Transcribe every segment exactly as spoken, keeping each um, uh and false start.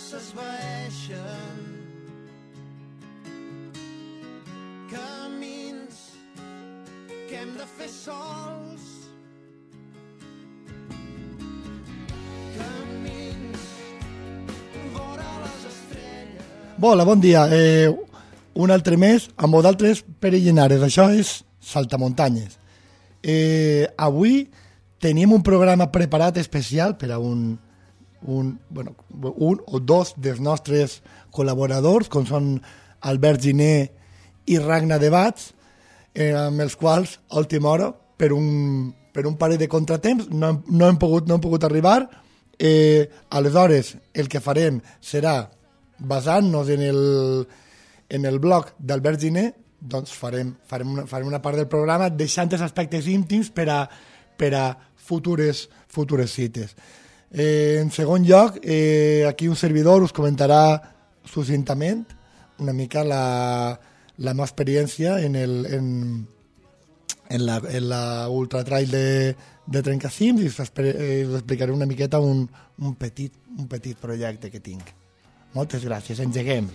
s'esvaeixen, camins que hem de fer sols, camins vora les estrelles. Hola, bon dia. Eh, un altre mes amb vosaltres, Pere Llinares. Això és Saltamuntanyes. Eh, avui tenim un programa preparat especial per a un, un, bueno, un o dos dels nostres col·laboradors, com són Albert Giner i Ragna Debats, eh, amb els quals, a última hora, per un, per un parell de contratemps, no hem, no hem, pogut, no hem pogut arribar. Eh, aleshores, el que farem serà, basant-nos en el, en el blog d'Albert Giner, doncs farem, farem, una, farem una part del programa deixant els aspectes íntims per a, per a futures, futures cites. Eh, en segon lloc, eh, aquí un servidor us comentarà succintament una mica la, la meva experiència en, el, en, en, la, en la Ultra Trail de, de Trencacims i us, eh, us explicaré una miqueta un, un, petit, un petit projecte que tinc. Moltes gràcies, engeguem.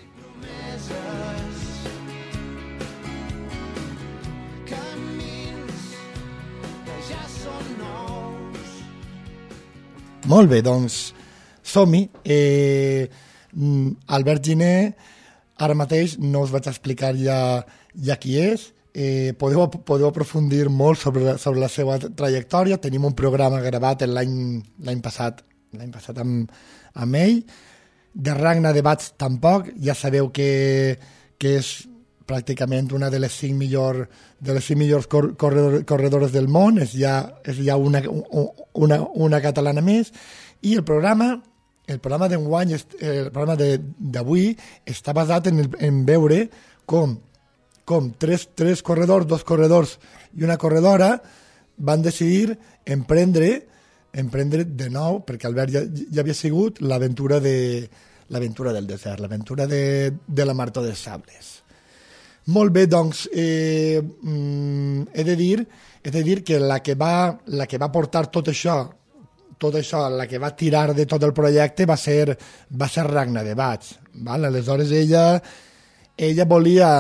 Molt bé, doncs som-hi. Eh, Albert Giner, ara mateix no us vaig explicar ja, ja qui és. Eh, podeu, podeu aprofundir molt sobre, sobre la seva trajectòria. Tenim un programa gravat l'any l'any passat, l'any passat amb, amb ell. De Ragna Debats tampoc. Ja sabeu que, que és pràcticament una de les cinc, millor, de les cinc millors cor, corredor, corredores del món, és ja, és ja una, una, una catalana més, i el programa, el programa d'enguany, el programa d'avui, està basat en, el, en veure com, com tres, tres corredors, dos corredors i una corredora van decidir emprendre, emprendre de nou, perquè Albert ja, ja havia sigut l'aventura de, l'aventura del desert, l'aventura de, de la Marató dels Sables. Molt bé, doncs, eh, mm, he de dir, he de dir que la que va, la que va portar tot això, tot això, la que va tirar de tot el projecte va ser, va ser Ragna Debats. Val? Aleshores ella, ella volia,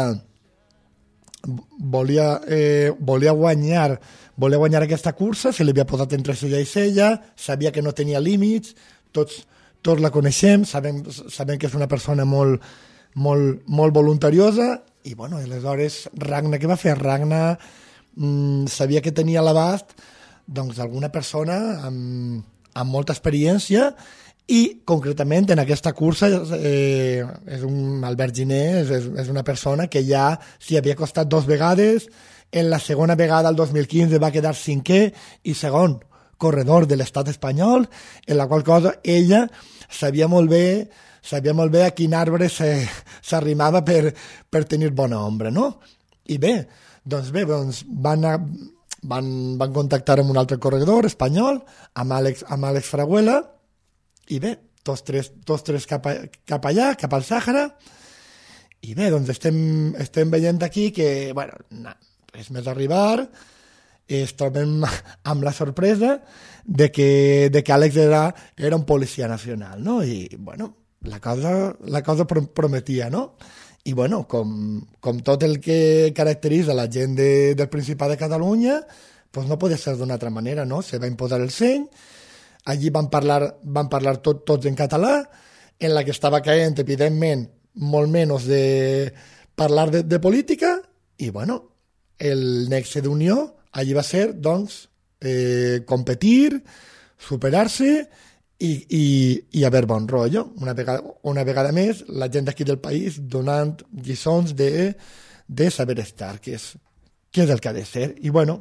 volia, eh, volia guanyar, volia guanyar aquesta cursa, se li havia posat entre ella i ella, sabia que no tenia límits, tots, tots la coneixem, sabem, sabem que és una persona molt, molt, molt voluntariosa. I, bueno, aleshores, Ragna, què va fer? Ragna mmm, sabia que tenia a l'abast doncs, alguna persona amb, amb molta experiència i, concretament, en aquesta cursa eh, és un Albert Giner, és, és una persona que ja s'hi havia costat dos vegades, en la segona vegada, el dos mil quinze, va quedar cinquè i segon corredor de l'estat espanyol, en la qual cosa ella sabia molt bé sabia molt bé a quin arbre s'arrimava per, per tenir bona ombra, no? I bé, doncs bé, doncs van, a, van, van contactar amb un altre corredor espanyol, amb Àlex, amb Àlex Fraguela, i bé, tots tres, tots tres cap, a, cap allà, cap al Sàhara, i bé, doncs estem, estem veient aquí que, bueno, no, és més arribar, es trobem amb la sorpresa de que, de que Àlex era, era un policia nacional, no? I, bueno, la cosa, la cosa prometia, no? I, bueno, com, com tot el que caracteritza la gent de, del Principat de Catalunya, pues no podia ser d'una altra manera, no? Se va imposar el seny, allí van parlar, van parlar tot, tots en català, en la que estava caent, evidentment, molt menys de parlar de, de política, i, bueno, el nexe d'unió allí va ser, doncs, eh, competir, superar-se, I, i, i haver bon rotllo. Una vegada, una vegada més, la gent d'aquí del país donant lliçons de, de saber estar, que és, que és el que ha de ser. I, bueno,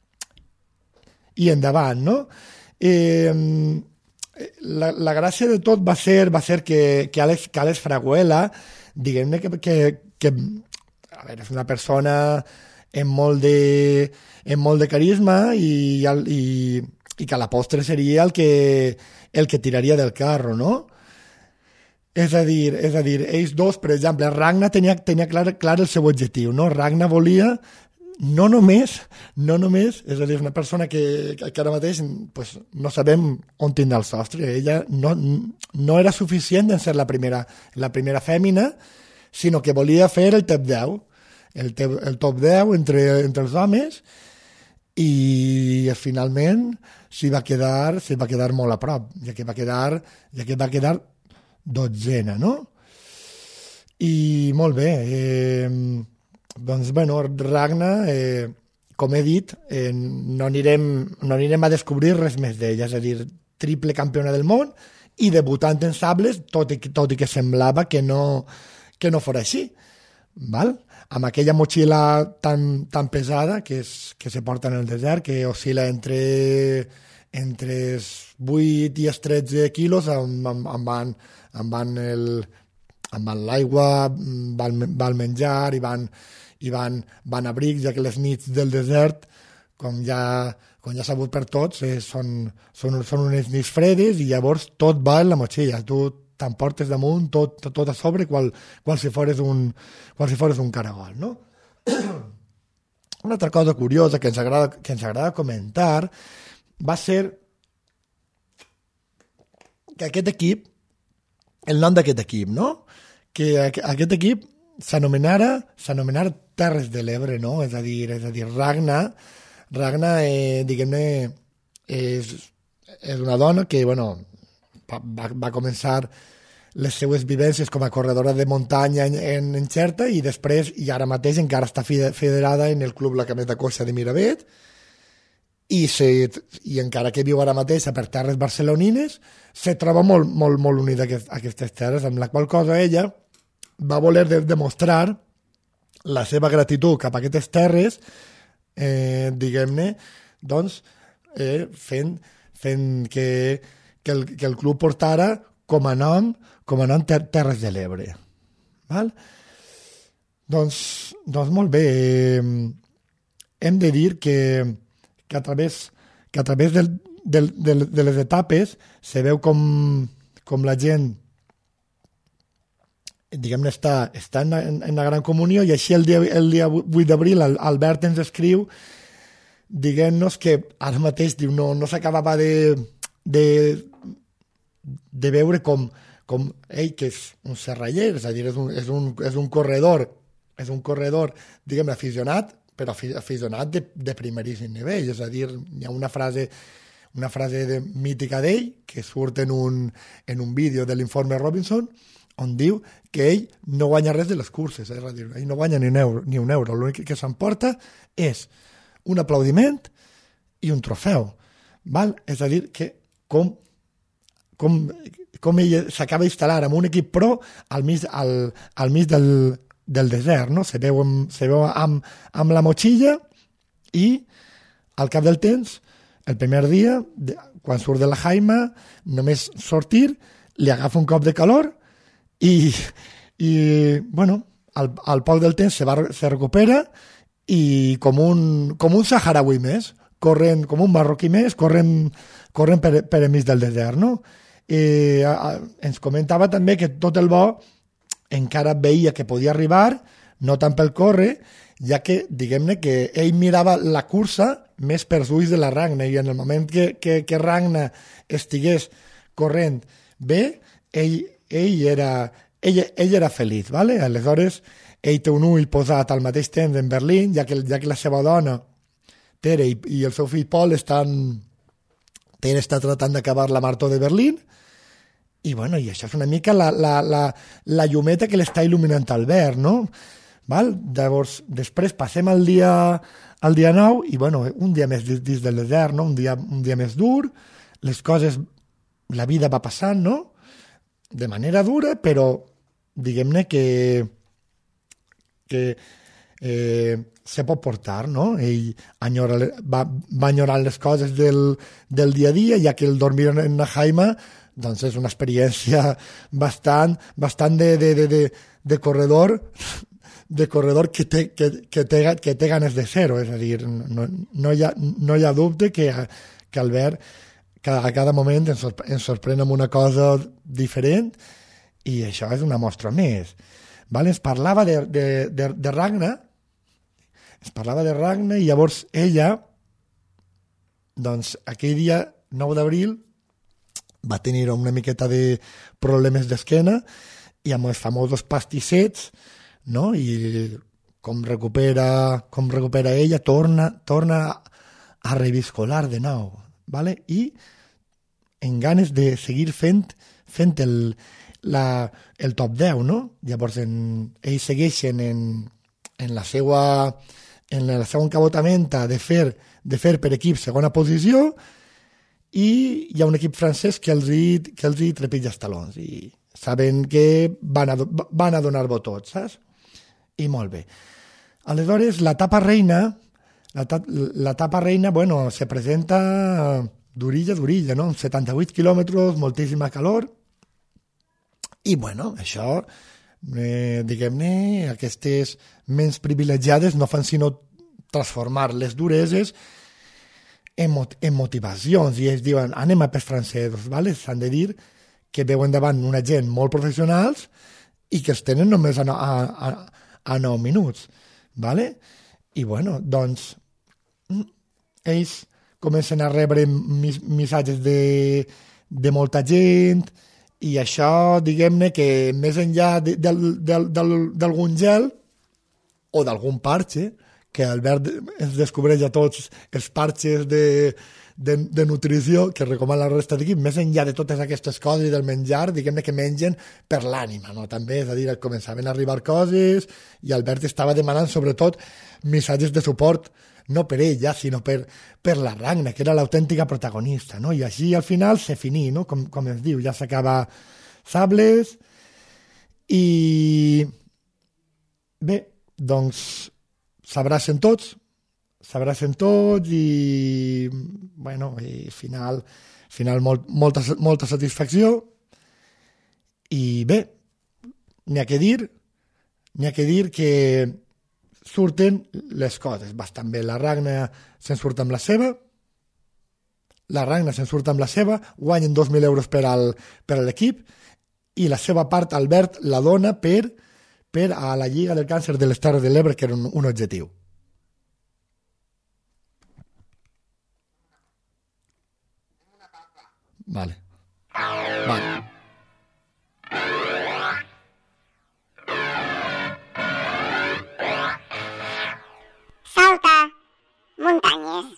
i endavant, no? Eh, la, la gràcia de tot va ser, va ser que, que, Àlex, que Àlex Fraguela, diguem-ne que, que, que a veure, és una persona amb molt de, amb molt de carisma i, i, i que a la postre seria el que el que tiraria del carro, no? És a dir, és a dir, ells dos, per exemple, Ragna tenia, tenia clar, clar el seu objectiu, no? Ragna volia no només, no només, és a dir, una persona que, que ara mateix pues, no sabem on tindrà el sostre. Ella no, no era suficient en ser la primera, la primera fèmina, sinó que volia fer el top deu, el, te, el top deu entre, entre els homes, i finalment s'hi va quedar, s'hi va quedar molt a prop, ja que va quedar, ja que va quedar dotzena, no? I molt bé, eh, doncs, bueno, Ragna, eh, com he dit, eh, no, anirem, no anirem a descobrir res més d'ella, és a dir, triple campiona del món i debutant en sables, tot i, tot i que semblava que no, que no fos així, val? Amb aquella motxilla tan, tan pesada que, és, que se porta en el desert, que oscil·la entre, entre els vuit i els tretze quilos, amb, amb, amb, van, amb, van el, amb van l'aigua, va, va el menjar i van, i van, van abrics, ja que les nits del desert, com ja, com ja sabut per tots, eh, són, són, són unes nits fredes i llavors tot va en la motxilla. Tu t'emportes damunt tot, tot, tot a sobre qual, qual, si fores un, qual si fores un caragol, no? Una altra cosa curiosa que ens agrada, que ens agrada comentar va ser que aquest equip, el nom d'aquest equip, no? Que aquest equip s'anomenara s'anomenara Terres de l'Ebre, no? És a dir, és a dir, Ragna, Ragna, eh, diguem-ne, és, és una dona que, bueno, va, va començar les seues vivències com a corredora de muntanya en, en, en Xerta i després, i ara mateix, encara està federada en el Club La Cameta Coixa de Miravet i, se, i encara que viu ara mateix per terres barcelonines, se troba molt, molt, molt unida a, aquest, a aquestes terres, amb la qual cosa ella va voler de, demostrar la seva gratitud cap a aquestes terres, eh, diguem-ne, doncs, eh, fent, fent que, que, el, que el club portara com a nom, com a nom ter, Terres de l'Ebre. Val? Doncs, doncs molt bé, eh, hem de dir que, que a través, que a través del, del, del, de les etapes se veu com, com la gent diguem-ne, està, està en, en, en la gran comunió, i així el dia, el dia vuit d'abril el, Albert ens escriu diguem-nos que ara mateix diu, no, no s'acabava de, de, de veure com, com ell, que és un serraller, és a dir, és un, és un, és un corredor, és un corredor, diguem-ne, aficionat, però aficionat de, de primeríssim nivell, és a dir, hi ha una frase una frase de, mítica d'ell que surt en un, en un vídeo de l'informe Robinson, on diu que ell no guanya res de les curses, eh? És a dir, ell no guanya ni un euro, ni un euro. L'únic que s'emporta és un aplaudiment i un trofeu. Val? És a dir, que com, com, com ell s'acaba d'instal·lar amb un equip pro al mig, al, al mig del, del desert, no? Se veu, amb, se veu amb, amb la motxilla i al cap del temps, el primer dia, de, quan surt de la Jaima, només sortir, li agafa un cop de calor i, i bueno, al, al poc del temps se, va, se recupera i com un, com un saharaui més, corrent, com un marroquí més, corrent, corrent per, per enmig del desert, no? I, a, a, ens comentava també que tot el bo encara veia que podia arribar, no tant pel córrer, ja que, diguem-ne, que ell mirava la cursa més per ulls de la Ragna, i en el moment que, que, que Ragna estigués corrent bé, ell, ell, era, ell, ell era feliç, ¿vale? Aleshores, ell té un ull posat al mateix temps en Berlín, ja que, ja que la seva dona, Tere, i, i el seu fill Paul estan... Tere està tratant d'acabar la marató de Berlín, i, bueno, i això és una mica la, la, la, la llumeta que l'està il·luminant Albert, no? Val? Llavors, després passem al dia, al dia nou, i, bueno, un dia més dins del desert, no? Un dia, un dia més dur, les coses, la vida va passant, no? De manera dura, però diguem-ne que, que eh, se pot portar, no? Ell enyora, va, va enyorant les coses del, del dia a dia, ja que el dormir en una jaima doncs és una experiència bastant, bastant de, de, de, de, de corredor de corredor que té, que, que, té, que té ganes de ser-ho, és a dir, no, no, hi ha, no hi ha dubte que, que Albert a cada moment ens, ens sorprèn amb una cosa diferent, i això és una mostra més. Val? Ens parlava de, de, de, de Ragna, es parlava de Ragna i llavors ella, doncs aquell dia, nou d'abril, va tenir una miqueta de problemes d'esquena i amb els famosos pastissets, no? I com recupera, com recupera ella, torna, torna a reviscolar de nou, ¿vale? I en ganes de seguir fent, fent el, la, el top deu, no? Llavors en, ells segueixen en, en la seva en la seva encabotamenta de fer, de fer per equip segona posició i hi ha un equip francès que els hi, que els hi trepitja els talons i saben que van a, van a donar-ho tot, saps? I molt bé. Aleshores, la tapa reina, la, ta, la tapa reina, bueno, se presenta d'orilla d'orilla, no? setanta-vuit quilòmetres, moltíssima calor, i bueno, això, eh, diguem-ne, aquestes menys privilegiades no fan sinó transformar les dureses en, mot en motivacions, i ells diuen, anem a pels francesos, ¿vale? S'han de dir que veuen davant una gent molt professionals i que els tenen només a, a, a, a nou minuts, ¿vale? I bueno, doncs, ells comencen a rebre mis, missatges de, de molta gent i això, diguem-ne, que més enllà d'algun gel o d'algun parxe, que Albert ens descobreix a tots els parxes de, de, de nutrició que recomana la resta d'equip, més enllà de totes aquestes coses i del menjar, diguem-ne que mengen per l'ànima, no? També, és a dir, començaven a arribar coses i Albert estava demanant sobretot missatges de suport, no per ella, sinó per, per la Ragna, que era l'autèntica protagonista, no? I així al final se finí, no? Com, com es diu, ja s'acaba Sables i bé, doncs s'abracen tots, s'abracen tots i, bueno, i final, final molt, molta, molta satisfacció i bé, n'hi ha que dir, n'hi ha que dir que surten les coses bastant bé. La Ragna se'n surt amb la seva, la Ragna se'n surt amb la seva, guanyen dos mil euros per al, per a l'equip i la seva part Albert la dona per per a la Lliga del Càncer de les Terres de l'Ebre, que era un, un objectiu. Vale. Vale. Salta muntanyes.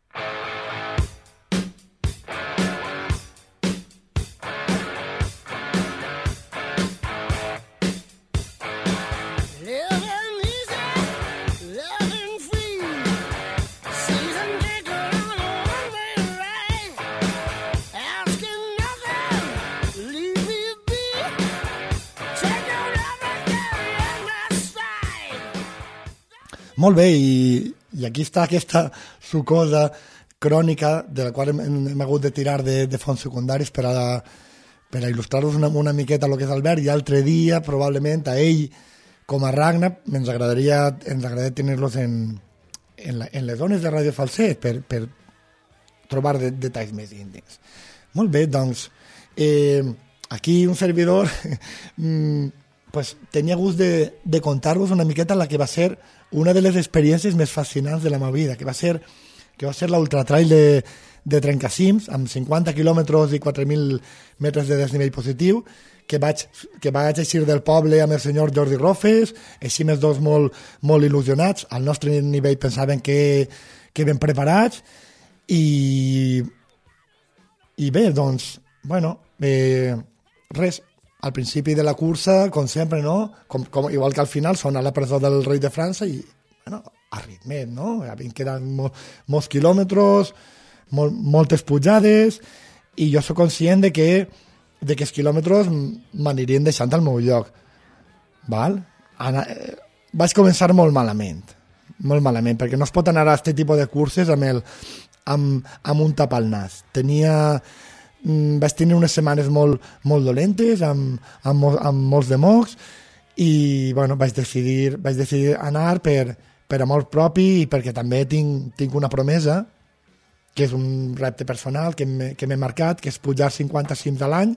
Molt bé, i, i aquí està aquesta sucosa crònica de la qual hem, hem hagut de tirar de, de fons secundaris per a, per a il·lustrar-vos una, una miqueta el que és Albert, i altre dia, probablement, a ell com a Ragna, ens agradaria, ens agradaria tenir-los en, en, la, en les zones de Ràdio Falset per, per trobar de, detalls més íntims. Molt bé, doncs, eh, aquí un servidor pues, tenia gust de, de contar-vos una miqueta la que va ser una de les experiències més fascinants de la meva vida, que va ser, que va ser l'ultratrail de, de Trencacims, amb cinquanta quilòmetres i quatre mil metres de desnivell positiu, que vaig, que vaig eixir del poble amb el senyor Jordi Rofes, eixim els dos molt, molt il·lusionats, al nostre nivell pensaven que, que ben preparats, i, i bé, doncs, bueno, eh, res, al principi de la cursa, com sempre, no? Com, com, igual que al final, són a la presó del rei de França i, bueno, a ritmet, no? Havien quedat molt, molts quilòmetres, molt, moltes pujades, i jo soc conscient de que, de que els quilòmetres m'anirien deixant al meu lloc. Val? Ana, eh, vaig començar molt malament, molt malament, perquè no es pot anar a aquest tipus de curses amb, el, amb, amb un tap al nas. Tenia... vaig tenir unes setmanes molt, molt dolentes amb, amb, amb molts de mocs i bueno, vaig decidir, vaig decidir anar per, per amor propi i perquè també tinc, tinc una promesa que és un repte personal que m'he marcat, que és pujar cinquanta cims a l'any.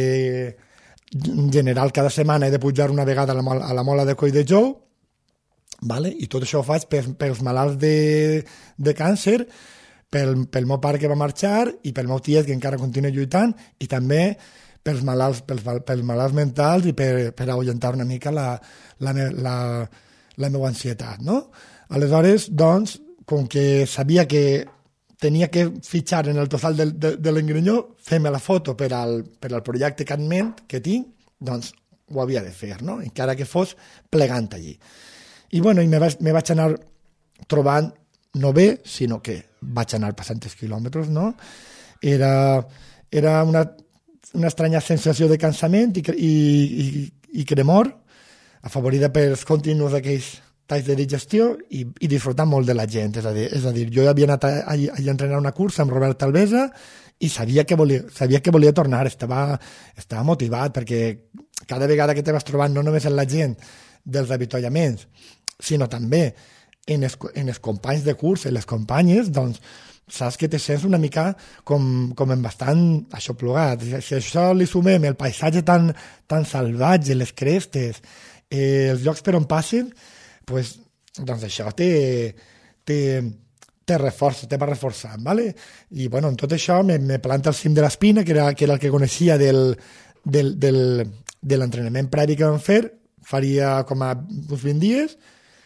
Eh, en general cada setmana he de pujar una vegada a la, a la mola de Coll de Jou vale? I tot això ho faig per, pels malalts de, de càncer, pel, pel meu pare que va marxar i pel meu tiet que encara continua lluitant, i també pels malalts, pels, pels malalts mentals i per, per ahuyentar una mica la, la, la, la meva ansietat, no? Aleshores, doncs, com que sabia que tenia que fitxar en el total de, de, de l'engrenyó, fer-me la foto per al, per al projecte CatMent que tinc, doncs ho havia de fer, no? Encara que fos plegant allí. I bueno, i me vaig, me vaig anar trobant, no bé, sinó que vaig anar passant els quilòmetres, no? Era, era una, una estranya sensació de cansament i, i, i, i cremor, afavorida pels continus d'aquells talls de digestió i, i disfrutar molt de la gent. És a dir, és a dir jo havia anat a, a, a entrenar una cursa amb Robert Alvesa i sabia que volia, sabia que volia tornar, estava, estava motivat, perquè cada vegada que te vas trobant no només en la gent dels avituallaments, sinó també en els, en els companys de curs, en les companyes, doncs saps que te sents una mica com, com en bastant aixoplugat. Si això li sumem el paisatge tan, tan salvatge, les crestes, eh, els llocs per on passen, pues, doncs això te, te, te reforça, te va reforçant, ¿vale? I bueno, en tot això me, me planta al cim de l'Espina, que era, que era el que coneixia del, del, del, de l'entrenament previ que vam fer, faria com a uns vint dies,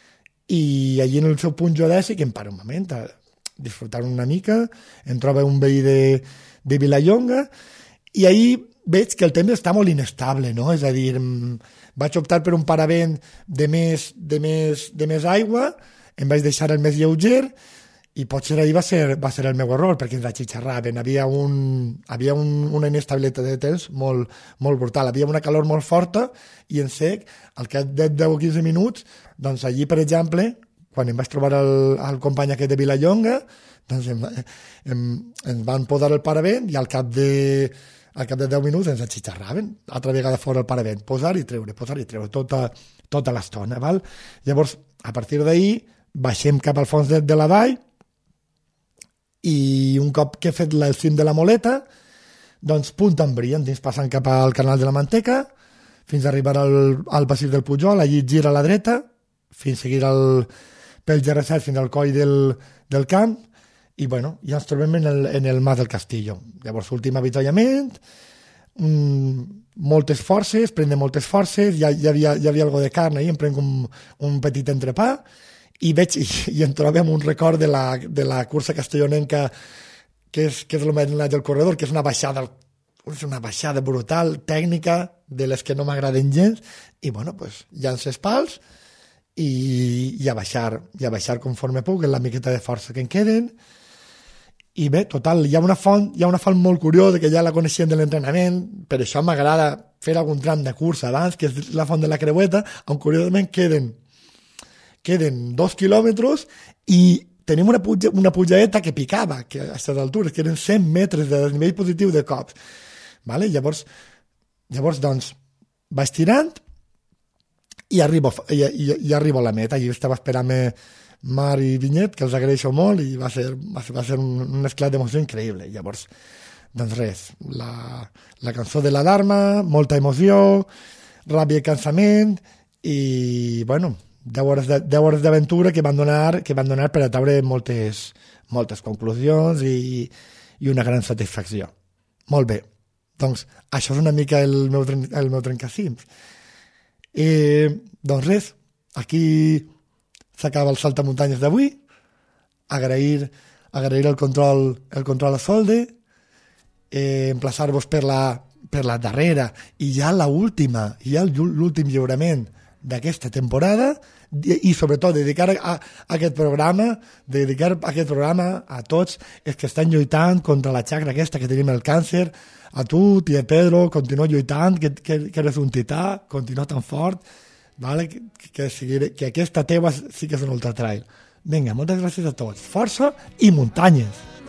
i allí en el seu punt geodèsic em paro un moment a disfrutar una mica, em trobo un veí de, de Vilallonga, i ahir veig que el temps està molt inestable, no? És a dir, vaig optar per un paravent de més, de més, de més aigua, em vaig deixar el més lleuger, i potser ahir va ser, va ser el meu error, perquè ens atxitxarraven. Havia, un, havia un, una inestabilitat de temps molt, molt brutal. Havia una calor molt forta i en sec, al cap de deu o quinze minuts, doncs allí, per exemple, quan em vaig trobar el, el company aquest de Vilallonga, doncs em, em, em van podar el paravent i al cap de, al cap de deu minuts ens atxitxarraven. Altra vegada fora el paravent. Posar i treure, posar i treure, tota, tota l'estona. Val? Llavors, a partir d'ahir, baixem cap al fons de, de la vall, i un cop que he fet el cim de la Moleta, doncs punt en bri, ens passant cap al canal de la Manteca, fins a arribar al, al passeig del Pujol, allí gira a la dreta, fins a seguir el, pel G R set fins al coll del, del camp, i bueno, ja ens trobem en el, en el Mas del Castillo. Llavors, últim avituallament, mmm, moltes forces, prendre moltes forces, ja, ja, havia, ja havia algo de carn ahí, em prenc un, un petit entrepà, i veig i, i em trobem un record de la, de la cursa castellonenca que és, que és el Medinat del Corredor, que és una baixada és una baixada brutal, tècnica, de les que no m'agraden gens, i bueno, pues, llances pals i, i a baixar, i a baixar conforme puc, en la miqueta de força que em queden. I bé, total, hi ha una font, hi ha una font molt curiosa que ja la coneixien de l'entrenament, per això m'agrada fer algun tram de cursa abans, que és la font de la Creueta, on curiosament queden queden dos quilòmetres i tenim una, puja, una pujadeta que picava, que a aquestes altures, que eren cent metres de desnivell positiu de cops. Vale? Llavors, llavors, doncs, vaig tirant i arribo, i, i, i arribo a la meta. Allí estava esperant-me Mar i Vinyet, que els agraeixo molt, i va ser, va ser, va ser un, un esclat d'emoció increïble. Llavors, doncs res, la, la cançó de l'alarma, molta emoció, ràbia i cansament, i, bueno, deu hores de, deu hores d'aventura que van donar que van donar per a treure moltes, moltes conclusions i, i una gran satisfacció. Molt bé. Doncs això és una mica el meu, el meu trencacims. Eh, doncs res, aquí s'acaba el saltamuntanyes d'avui. Agrair, agrair el control, el control a Solde, eh, emplaçar-vos per la, per la darrera i ja l'última, ja l'últim lliurament d'aquesta temporada, i sobretot dedicar a, a aquest programa dedicar aquest programa a tots els que estan lluitant contra la xacra aquesta que tenim el càncer. A tu, tia Pedro, continua lluitant, que, que, que eres un tità, continua tan fort, vale? que, que, que, que aquesta teua sí que és un ultratrail. Vinga, moltes gràcies a tots, força i muntanyes.